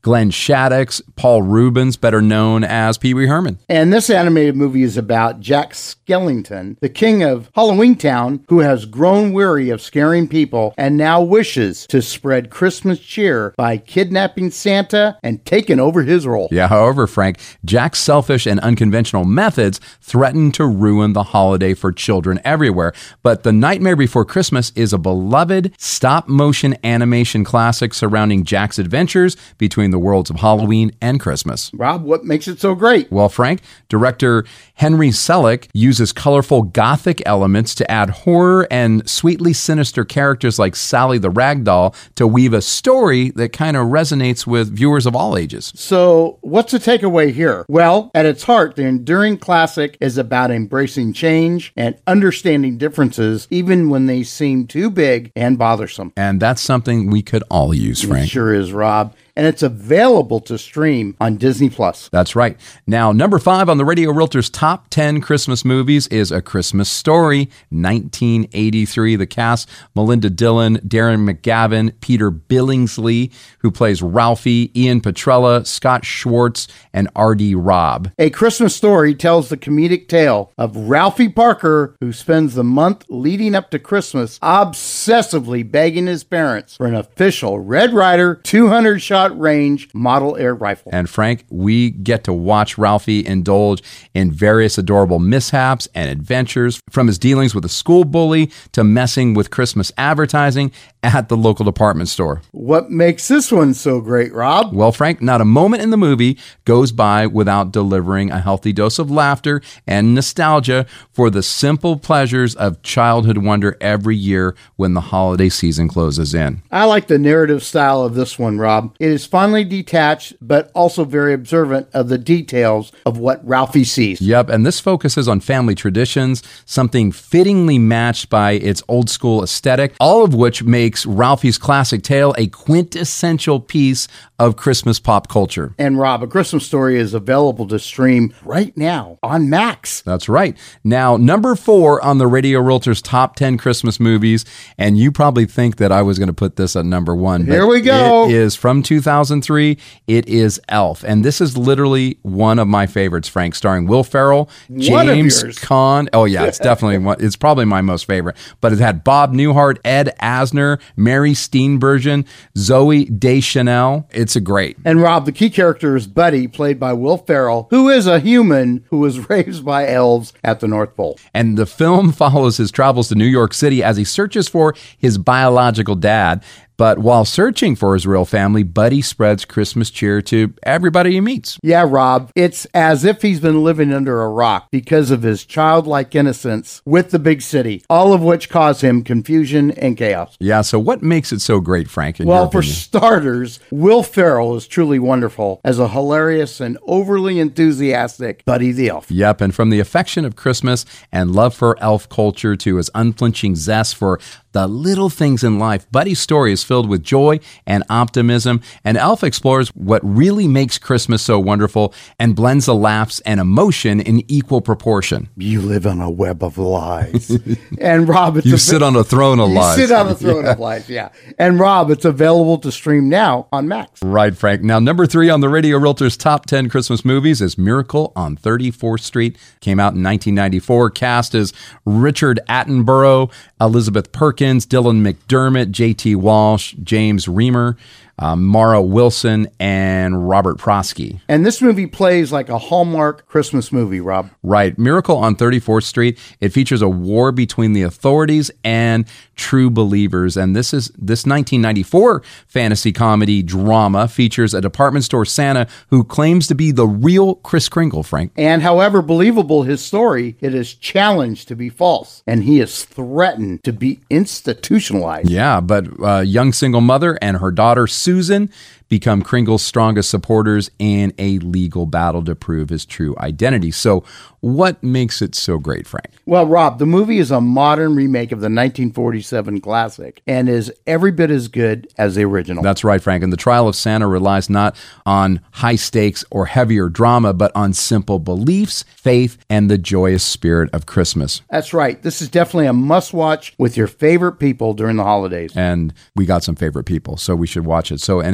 Glenn Shaddix, Paul Rubens, better known as Pee Wee Herman. And this animated movie is about Jack Skellington, the king of Halloween Town, who has grown weary of scaring people and now wishes to spread Christmas cheer by kidnapping Santa and taking over his role. Yeah, however, Frank, Jack's selfish and unconventional methods threaten to ruin the holiday for children everywhere. But The Nightmare Before Christmas is a beloved stop-motion animation classic surrounding Jack's adventures between the worlds of Halloween and Christmas. Rob, what makes it so great? Well, Frank, director Henry Selick uses colorful gothic elements to add horror and sweetly sinister characters like Sally the Ragdoll to weave a story that kind of resonates with viewers of all ages. So, what's the takeaway here? Well, at its heart, the enduring classic is about embracing change and understanding differences, even when they seem too big and bothersome. And that's something we could all use, Frank. It sure is, Rob. And it's available to stream on Disney Plus. That's right. Now, number five on the Radio Realtors top ten Christmas movies is A Christmas Story, nineteen eighty-three. The cast, Melinda Dillon, Darren McGavin, Peter Billingsley, who plays Ralphie, Ian Petrella, Scott Schwartz, and R D Robb. A Christmas Story tells the comedic tale of Ralphie Parker, who spends the month leading up to Christmas obsessively begging his parents for an official Red Ryder two hundred shot range model air rifle. And Frank, we get to watch Ralphie indulge in various adorable mishaps and adventures, from his dealings with a school bully to messing with Christmas advertising at the local department store. What makes this one so great, Rob? Well, Frank, not a moment in the movie goes by without delivering a healthy dose of laughter and nostalgia for the simple pleasures of childhood wonder every year when the holiday season closes in. I like the narrative style of this one, Rob. It is finely detached, but also very observant of the details of what Ralphie sees. Yep, and this focuses on family traditions, something fittingly matched by its old school aesthetic, all of which makes Ralphie's classic tale a quintessential piece of Christmas pop culture. And Rob, A Christmas Story is available to stream right now on Max. That's right. Now, number four on the Radio Realtors top ten Christmas movies, and you probably think that I was going to put this at number one. Here we go. It is from two thousand three. It is Elf. And this is literally one of my favorites, Frank, starring Will Ferrell, James Caan. Oh, yeah, it's definitely one. It's probably my most favorite. But it had Bob Newhart, Ed Asner, Mary Steenburgen, Zoe Deschanel. It's a great. And Rob, the key character is Buddy, played by Will Ferrell, who is a human who was raised by elves at the North Pole. And the film follows his travels to New York City as he searches for his biological dad. But while searching for his real family, Buddy spreads Christmas cheer to everybody he meets. Yeah, Rob, it's as if he's been living under a rock because of his childlike innocence with the big city, all of which cause him confusion and chaos. Yeah, so what makes it so great, Frank, in Well, your for opinion? starters, Will Ferrell is truly wonderful as a hilarious and overly enthusiastic Buddy the Elf. Yep, and from the affection of Christmas and love for elf culture to his unflinching zest for the little things in life, Buddy's story is filled with joy and optimism, and Elf explores what really makes Christmas so wonderful and blends the laughs and emotion in equal proportion. You live on a web of lies. And Rob, it's You a sit on a throne of you lies. sit on a throne of lies, yeah. And Rob, it's available to stream now on Max. Right, Frank. Now, number three on the Radio Realtors top ten Christmas movies is Miracle on thirty-fourth Street. Came out in nineteen ninety-four. Cast is Richard Attenborough, Elizabeth Perkins, Dylan McDermott, J T Walsh, James Reamer, uh, Mara Wilson, and Robert Prosky. And this movie plays like a Hallmark Christmas movie, Rob. Right. Miracle on thirty-fourth Street. It features a war between the authorities and true believers. And this is this nineteen ninety-four fantasy comedy drama features a department store Santa who claims to be the real Kris Kringle, Frank. And however believable his story, it is challenged to be false. And he is threatened to be institutionalized. Yeah, but a young single mother and her daughter Susan become Kringle's strongest supporters in a legal battle to prove his true identity. So what makes it so great, Frank? Well, Rob, the movie is a modern remake of the nineteen forty-seven classic and is every bit as good as the original. That's right, Frank. And The Trial of Santa relies not on high stakes or heavier drama, but on simple beliefs, faith, and the joyous spirit of Christmas. That's right. This is definitely a must-watch with your favorite people during the holidays. And we got some favorite people, so we should watch it. So, and it's also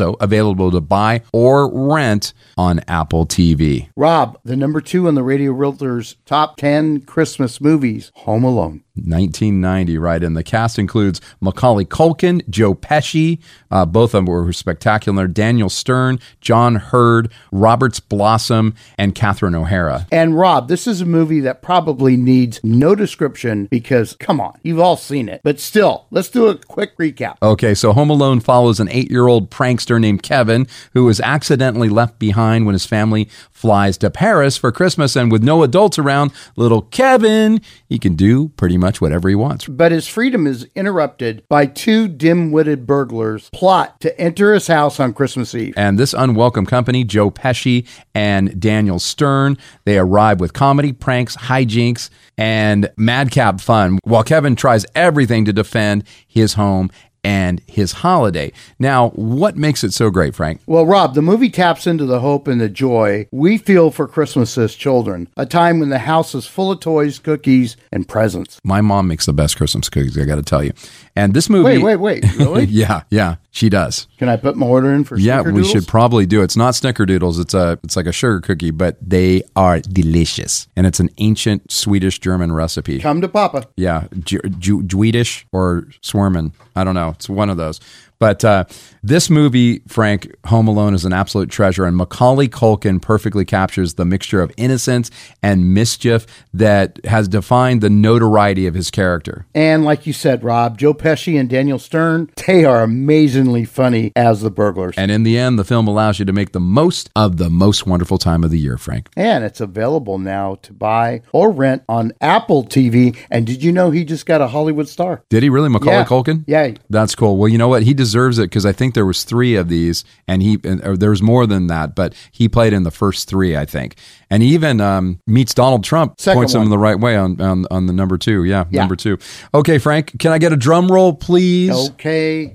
also available to buy or rent on Apple T V. Rob, the number two on the Radio Realtors top ten Christmas movies, Home Alone. nineteen ninety, right? And the cast includes Macaulay Culkin, Joe Pesci, uh, both of them were spectacular, Daniel Stern, John Hurd, Roberts Blossom, and Catherine O'Hara. And Rob, this is a movie that probably needs no description because, come on, you've all seen it. But still, let's do a quick recap. Okay, so Home Alone follows an eight-year-old prankster named Kevin who is accidentally left behind when his family flies to Paris for Christmas, and with no adults around, little Kevin, he can do pretty much whatever he wants. But his freedom is interrupted by two dim-witted burglars plot to enter his house on Christmas Eve. And this unwelcome company, Joe Pesci and Daniel Stern, they arrive with comedy, pranks, hijinks, and madcap fun, while Kevin tries everything to defend his home and his holiday. Now, what makes it so great, Frank? Well, Rob, the movie taps into the hope and the joy we feel for Christmas as children, a time when the house is full of toys, cookies, and presents. My mom makes the best Christmas cookies, I got to tell you. And this movie... Wait, wait, wait, really? yeah, yeah, she does. Can I put my order in for Yeah, Snickerdoodles? we should probably do it. It's not Snickerdoodles. It's a, it's like a sugar cookie, but they are delicious. And it's an ancient Swedish-German recipe. Come to Papa. Yeah, Ju- Ju- Swedish or Swerman. I don't know. It's one of those. But uh, this movie, Frank, Home Alone, is an absolute treasure, and Macaulay Culkin perfectly captures the mixture of innocence and mischief that has defined the notoriety of his character. And like you said, Rob, Joe Pesci and Daniel Stern, they are amazingly funny as the burglars. And in the end, the film allows you to make the most of the most wonderful time of the year, Frank. And it's available now to buy or rent on Apple T V. And did you know he just got a Hollywood star? Did he really, Macaulay yeah. Culkin? Yeah. That's cool. Well, you know what? He deserves it because I think there was three of these, and he and, or there was more than that, but he played in the first three, I think. And he even um, meets Donald Trump, Second points one. him the right way on, on on the number two. Yeah, Yeah. number two. Okay, Frank, can I get a drum roll, please? Okay.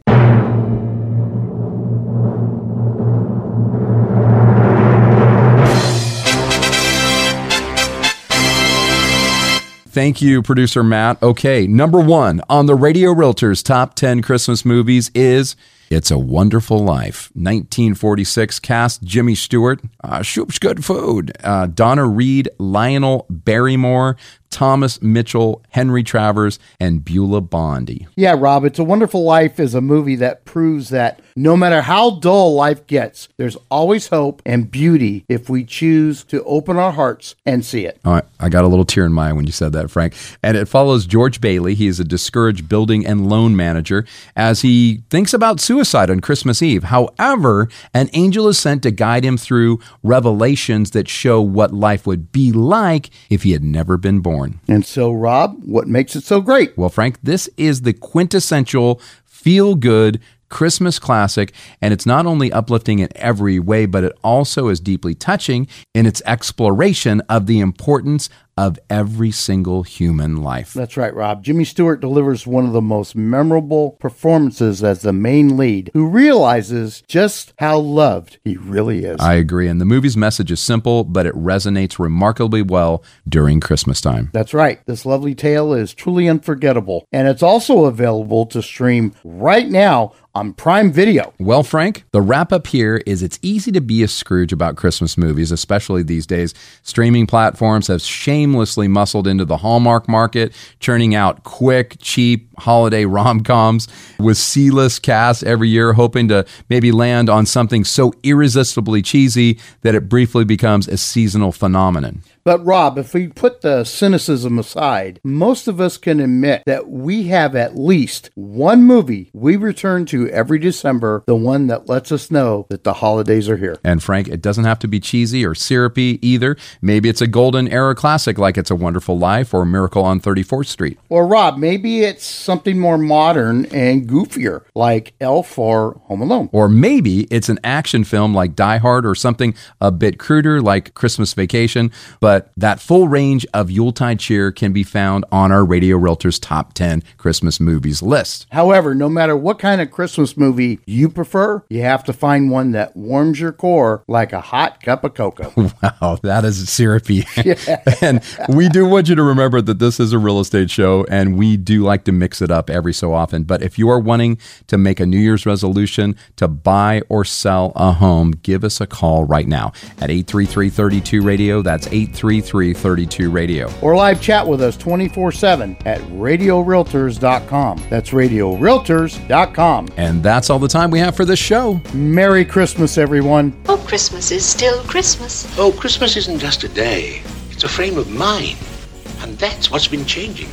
Thank you, producer Matt. Okay, number one on the Radio Realtors top ten Christmas movies is It's a Wonderful Life. nineteen forty-six cast Jimmy Stewart, uh, Shoop's Good Food, uh, Donna Reed, Lionel Barrymore, Thomas Mitchell, Henry Travers, and Beulah Bondi. Yeah, Rob, It's a Wonderful Life is a movie that proves that no matter how dull life gets, there's always hope and beauty if we choose to open our hearts and see it. All right, I got a little tear in my eye when you said that, Frank. And it follows George Bailey. He is a discouraged building and loan manager as he thinks about suicide on Christmas Eve. However, an angel is sent to guide him through revelations that show what life would be like if he had never been born. And so, Rob, what makes it so great? Well, Frank, this is the quintessential feel-good Christmas classic, and it's not only uplifting in every way, but it also is deeply touching in its exploration of the importance of every single human life. That's right, Rob. Jimmy Stewart delivers one of the most memorable performances as the main lead, who realizes just how loved he really is. I agree, and the movie's message is simple, but it resonates remarkably well during Christmas time. That's right. This lovely tale is truly unforgettable, and it's also available to stream right now on Prime Video. Well, Frank, the wrap-up here is it's easy to be a Scrooge about Christmas movies, especially these days. Streaming platforms have shamelessly muscled into the Hallmark market, churning out quick, cheap holiday rom-coms with C-list casts every year, hoping to maybe land on something so irresistibly cheesy that it briefly becomes a seasonal phenomenon. But Rob, if we put the cynicism aside, most of us can admit that we have at least one movie we return to every December, the one that lets us know that the holidays are here. And Frank, it doesn't have to be cheesy or syrupy either. Maybe it's a golden era classic like It's a Wonderful Life or Miracle on thirty-fourth Street. Or Rob, maybe it's something more modern and goofier like Elf or Home Alone. Or maybe it's an action film like Die Hard or something a bit cruder like Christmas Vacation, but but that full range of Yuletide cheer can be found on our Radio Realtors Top ten Christmas Movies list. However, no matter what kind of Christmas movie you prefer, you have to find one that warms your core like a hot cup of cocoa. Wow, that is syrupy. Yeah. And we do want you to remember that this is a real estate show, and we do like to mix it up every so often. But if you are wanting to make a New Year's resolution to buy or sell a home, give us a call right now at eight three three, three two, radio. That's eight three three, three two, radio. Or live chat with us twenty-four seven at radio realtors dot com. That's radio realtors dot com. And that's all the time we have for this show. Merry Christmas, everyone. Oh, Christmas is still Christmas. Oh, Christmas isn't just a day. It's a frame of mind. And that's what's been changing.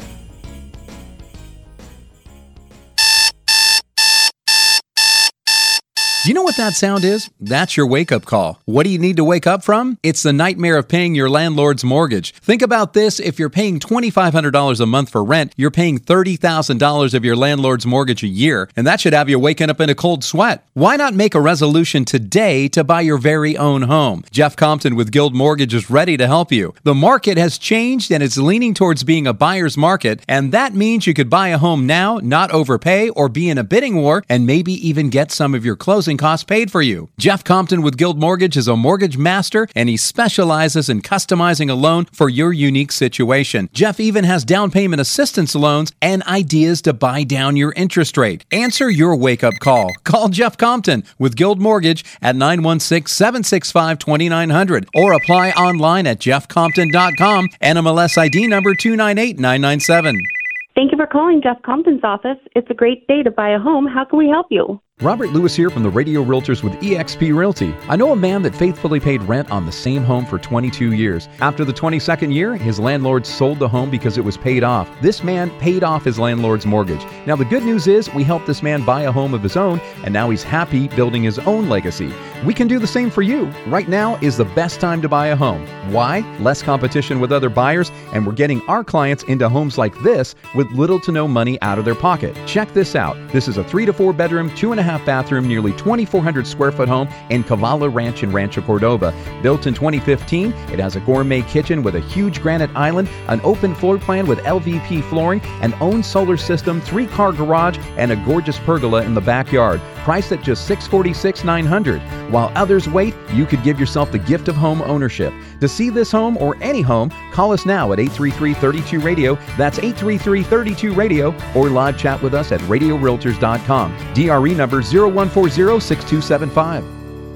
Do you know what that sound is? That's your wake-up call. What do you need to wake up from? It's the nightmare of paying your landlord's mortgage. Think about this. If you're paying twenty-five hundred dollars a month for rent, you're paying thirty thousand dollars of your landlord's mortgage a year, and that should have you waking up in a cold sweat. Why not make a resolution today to buy your very own home? Jeff Compton with Guild Mortgage is ready to help you. The market has changed, and it's leaning towards being a buyer's market, and that means you could buy a home now, not overpay, or be in a bidding war, and maybe even get some of your closing costs paid for you. Jeff Compton with Guild Mortgage is a mortgage master, and he specializes in customizing a loan for your unique situation. Jeff even has down payment assistance loans and ideas to buy down your interest rate. Answer your wake-up call. Call Jeff Compton with Guild Mortgage at nine one six, seven six five, two nine zero zero or apply online at jeff compton dot com, N M L S I D number two nine eight nine nine seven. Thank you for calling Jeff Compton's office. It's a great day to buy a home. How can we help you? Robert Lewis here from the Radio Realtors with E X P Realty. I know a man that faithfully paid rent on the same home for twenty-two years. After the twenty-second year, his landlord sold the home because it was paid off. This man paid off his landlord's mortgage. Now, the good news is we helped this man buy a home of his own, and now he's happy building his own legacy. We can do the same for you. Right now is the best time to buy a home. Why? Less competition with other buyers, and we're getting our clients into homes like this with little to no money out of their pocket. Check this out. This is a three to four bedroom, two and a half bathroom, nearly twenty-four hundred square foot home in Cavala Ranch in Rancho Cordova. Built in twenty fifteen, it has a gourmet kitchen with a huge granite island, an open floor plan with L V P flooring, an own solar system, three-car garage, and a gorgeous pergola in the backyard. Priced at just six hundred forty-six thousand nine hundred dollars. While others wait, you could give yourself the gift of home ownership. To see this home or any home, call us now at eight three three, three two, radio. That's eight three three, three two, radio, or live chat with us at radio realtors dot com. D R E number zero one four zero, six two seven five.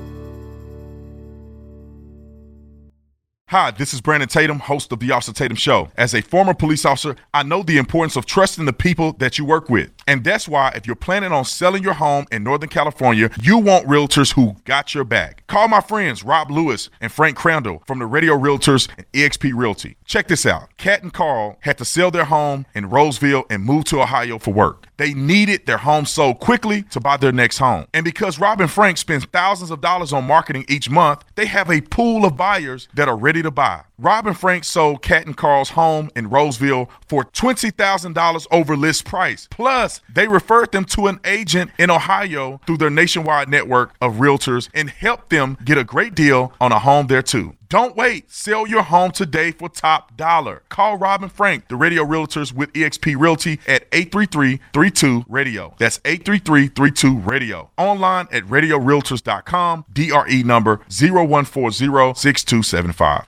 Hi, this is Brandon Tatum, host of the Officer Tatum Show. As a former police officer, I know the importance of trusting the people that you work with. And that's why if you're planning on selling your home in Northern California, you want realtors who got your back. Call my friends Rob Lewis and Frank Crandall from the Radio Realtors and E X P Realty. Check this out. Kat and Carl had to sell their home in Roseville and move to Ohio for work. They needed their home sold quickly to buy their next home. And because Rob and Frank spend thousands of dollars on marketing each month, they have a pool of buyers that are ready to buy. Rob and Frank sold Kat and Carl's home in Roseville for twenty thousand dollars over list price. Plus, they referred them to an agent in Ohio through their nationwide network of realtors and helped them get a great deal on a home there too. Don't wait. Sell your home today for top dollar. Call Rob and Frank, the Radio Realtors with E X P Realty at eight three three, three two, radio. That's eight three three, three two, radio. Online at radio realtors dot com. D R E number zero one four zero, six two seven five.